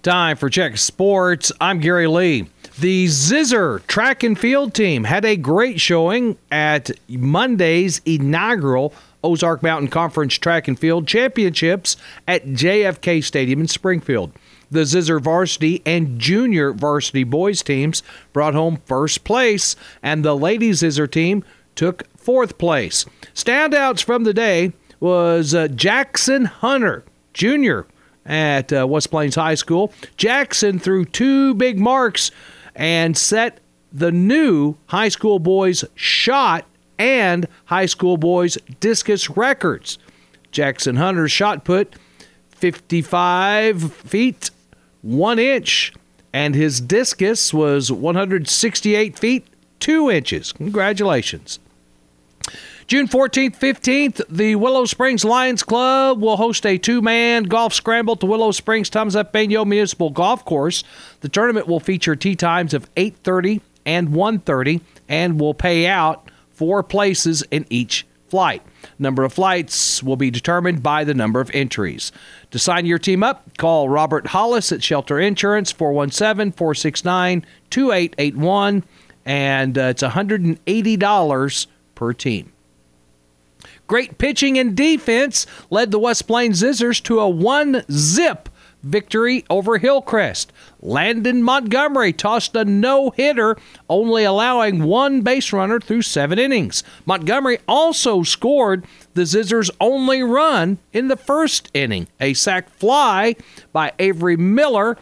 Time for Check Sports. I'm Gary Lee. The Zizzer track and field team had a great showing at Monday's inaugural Ozark Mountain Conference Track and Field Championships at JFK Stadium in Springfield. The Zizzer varsity and junior varsity boys teams brought home first place, and the Lady Zizzer team took fourth place. Standouts from the day was Jackson Hunter, Jr., at West Plains High School. Jackson threw two big marks and set the new high school boys shot and high school boys discus records. Jackson Hunter's shot put 55 feet 1 inch, and his discus was 168 feet 2 inches. Congratulations. June 14th, 15th, the Willow Springs Lions Club will host a two-man golf scramble at the Willow Springs Thomas F. Bagnot Municipal Golf Course. The tournament will feature tee times of 8:30 and 1:30 and will pay out 4 places in each flight. Number of flights will be determined by the number of entries. To sign your team up, call Robert Hollis at Shelter Insurance, 417-469-2881, and it's $180 per team. Great pitching and defense led the West Plains Zizzers to a 1-zip victory over Hillcrest. Landon Montgomery tossed a no-hitter, only allowing 1 base runner through 7 innings. Montgomery also scored the Zizzers' only run in the first inning. A sac fly by Avery Miller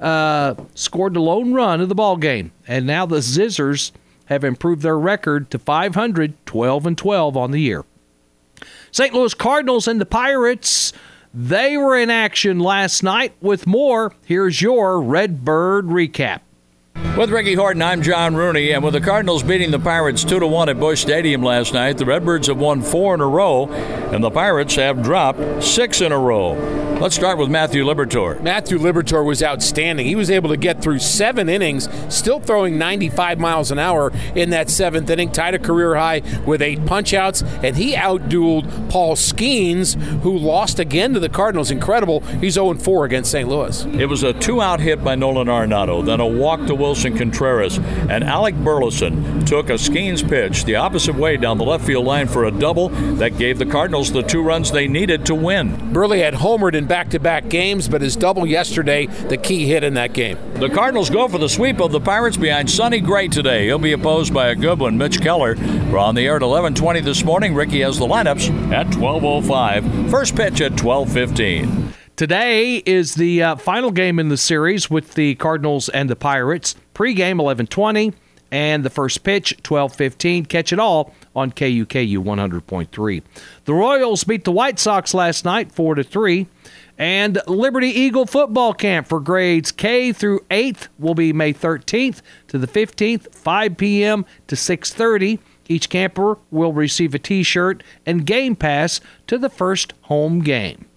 scored the lone run of the ballgame. And now the Zizzers have improved their record to 500, 12-12 on the year. St. Louis Cardinals and the Pirates, they were in action last night. With more, here's your Redbird recap. With Ricky Horton, I'm John Rooney, and with the Cardinals beating the Pirates 2-1 at Busch Stadium last night, the Redbirds have won 4 in a row, and the Pirates have dropped 6 in a row. Let's start with Matthew Liberatore. Matthew Liberatore was outstanding. He was able to get through 7 innings, still throwing 95 miles an hour in that 7th inning, tied a career high with 8 punch-outs, and he outdueled Paul Skeens, who lost again to the Cardinals. Incredible. He's 0-4 against St. Louis. It was a 2-out hit by Nolan Arenado, then a walk to Wilson Contreras, and Alec Burleson took a Skeens pitch the opposite way down the left field line for a double that gave the Cardinals the 2 runs they needed to win. Burley had homered in back-to-back games, but his double yesterday, the key hit in that game. The Cardinals go for the sweep of the Pirates behind Sonny Gray today. He'll be opposed by a good one, Mitch Keller. We're on the air at 11:20 this morning. Ricky has the lineups at 12:05. First pitch at 12:15. Today is the final game in the series with the Cardinals and the Pirates. Pre-game 11:20 and the first pitch 12:15. Catch it all on KUKU 100.3. The Royals beat the White Sox last night 4-3. And Liberty Eagle football camp for grades K through 8th will be May 13th to the 15th, 5 p.m. to 6:30. Each camper will receive a T-shirt and game pass to the first home game.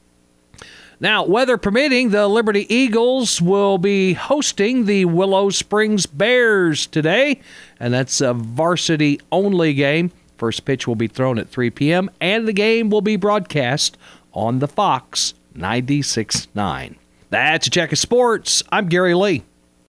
Now, weather permitting, the Liberty Eagles will be hosting the Willow Springs Bears today, and that's a varsity-only game. First pitch will be thrown at 3 p.m., and the game will be broadcast on the Fox 96.9. That's a check of sports. I'm Gary Lee.